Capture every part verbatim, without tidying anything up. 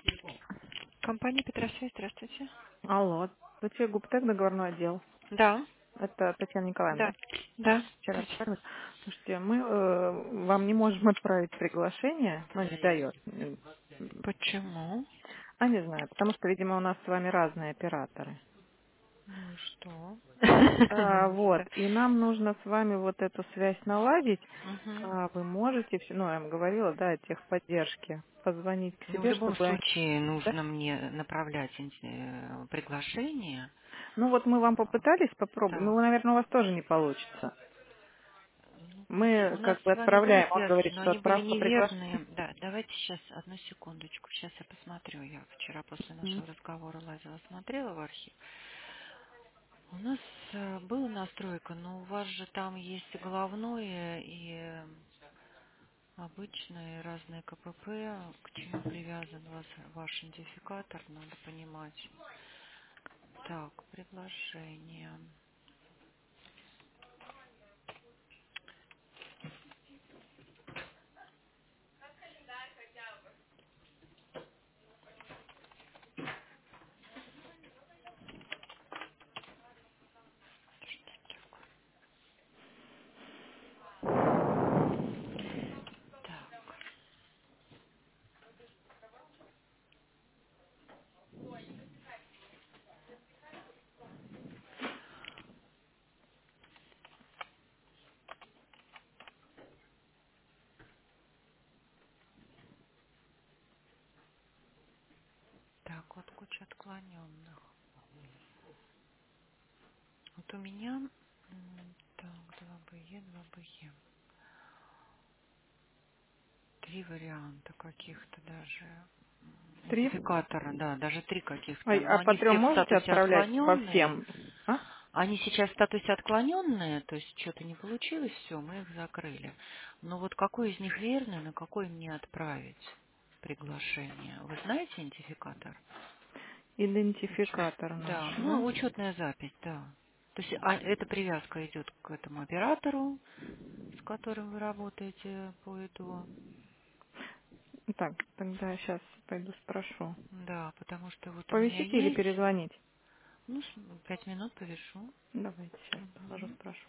Компания Петросвязь, здравствуйте. Алло, здравствуйте, Губтек, договорной отдел. Да, Это Татьяна Николаевна, да, да? да. Вчера разговаривали. Слушайте, мы э, вам не можем отправить приглашение, но не дает. М, Почему? А не знаю, потому что, видимо, у нас с вами разные операторы. Ну и что? А, Ну, вот, да. и нам нужно с вами вот эту связь наладить. Мгм. А вы можете, всё- ну, я вам говорила, да, о техподдержке, позвонить к Ну, в себе, любом чтобы они... случае Да? нужно мне направлять э, приглашение. Ну вот мы вам А, попытались попробовать, ну, Так, наверное, у вас тоже не получится. ну, поч- Мы у нас как бы с вами были отправляем, он связки, говорит, но что они были отправка неверные. приглашения. Да, давайте сейчас, одну секундочку. Сейчас я посмотрю. Я вчера после нашего разговора лазила, смотрела в архив. У нас э, была настройка, но у вас же там есть и головное, и э, обычные разные КПП. К чему привязан вас, ваш идентификатор, надо понимать. Так, предложение. Так, так, вот куча отклоненных. Вот у меня, м, так, два бэ е, два бэ е. Три варианта каких-то даже. м, Три. Идентификатора, да, даже три А, каких-то. Но а по они трем все в можете статусе отправлять по отклоненные. всем? А? Они сейчас в статусе отклоненные, то есть что-то не получилось, все, мы их закрыли. Но вот какой из них верный, на какой мне отправить приглашение? Вы знаете идентификатор? Учет. Идентификатор Да, наш, ну да? учетная запись, да. То есть а, эта привязка идет к этому оператору, с которым вы работаете по ИДО. Так, тогда сейчас пойду спрошу. Да, потому что вот у меня Повисите или есть, перезвонить? ну, с- пять минут повешу. Давайте сейчас положу, Мгм. спрошу.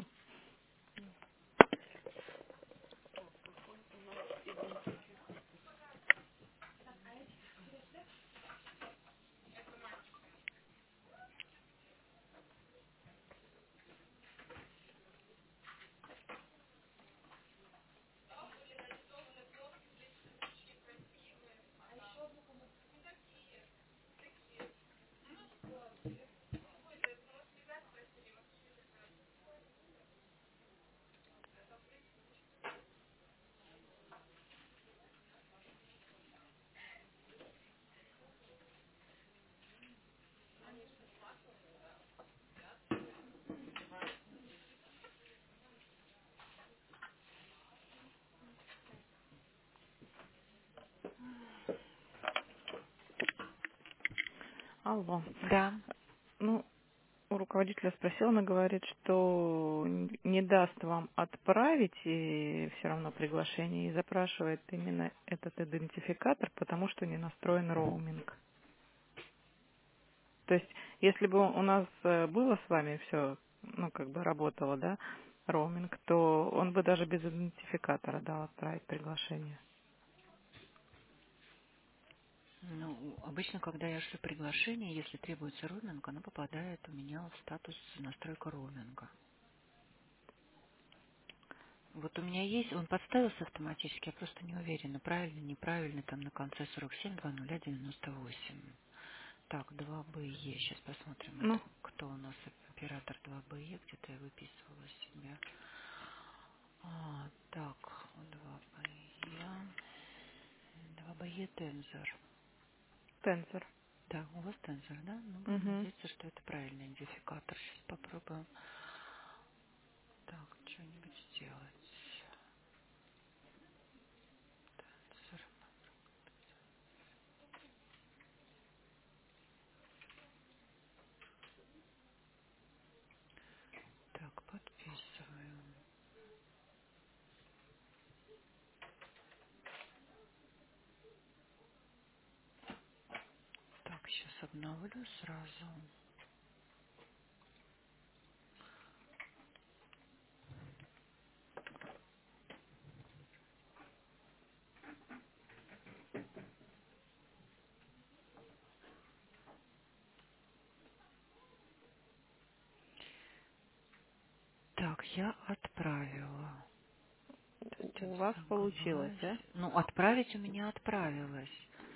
Алло. Да. Ну, у руководителя спросила, она говорит, что н- не даст вам отправить и все равно приглашение и запрашивает именно этот идентификатор, потому что не настроен роуминг. То есть, если бы у нас э, было с вами все, ну, как бы работало, да, роуминг, то он бы даже без идентификатора дал отправить приглашение. Ну, обычно, когда я шлю приглашение, если требуется роуминг, оно попадает у меня в статус настройка роуминга. Вот у меня есть, он подставился автоматически, я просто не уверена, правильно, неправильно, там на конце сорок семь два нуля девяносто восемь. Так, два бэ е, сейчас посмотрим, это Ну, кто у нас оператор два бэ е, где-то я выписывала себе. А, так, два бэ е, два бэ е тензор. тензор. Да, у вас тензор, да? Ну, будем Угу. надеяться, что это правильный идентификатор. Сейчас попробуем так, что-нибудь сделать. Тензор. Так, подписываю. Сейчас обновлю сразу. Так, я отправила. То есть У он вас получилось, да? согласен. Ну, отправить у меня отправилось.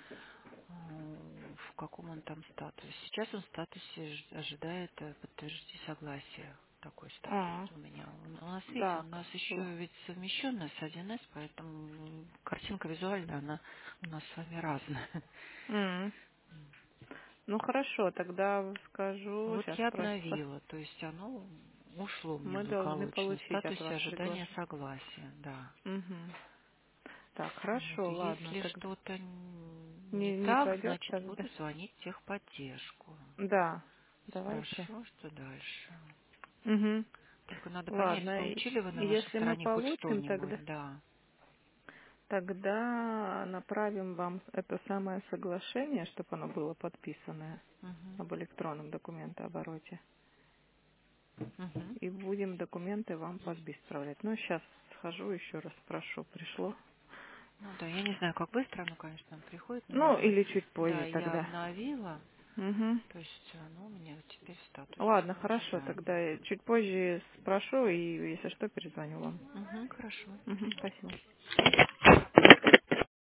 М, В каком он там статусе? Сейчас он в статусе ж- ожидает э, подтвердить согласие. Такой статус А, у меня. У нас, видите, у так. нас л- еще ведь совмещенная с один эс, поэтому картинка визуальная, она у нас с вами разная. м. Ну хорошо, тогда скажу, Вот сейчас я про- пос- обновила, то есть оно ушло в мы должны неблагополучно в получить от статусе вас ожидания приглашение. согласия, да. Мгм. Так, Вот. хорошо, И ладно, если тогда что-то н- не не, не так, пройдет значит, тогда? буду звонить в техподдержку. Да, давайте. Спрошу, что дальше. Угу. Только надо понять, Ладно, и- получили вы на вашей если мы стороне хоть получим, тогда что-нибудь, да. тогда направим вам это самое соглашение, чтобы оно было подписанное Угу. об электронном документообороте. Угу. И будем документы вам по СБИ справлять. Ну, сейчас схожу, еще раз спрошу, пришло. Ну да, я не знаю, как быстро оно, конечно, приходит, но Ну, я, или чуть да, позже я тогда. обновила, Угу. то есть оно у меня теперь в Ладно, статусе хорошо, ожидания. тогда я чуть позже спрошу и, если что, перезвоню вам. Угу, хорошо. Угу, спасибо.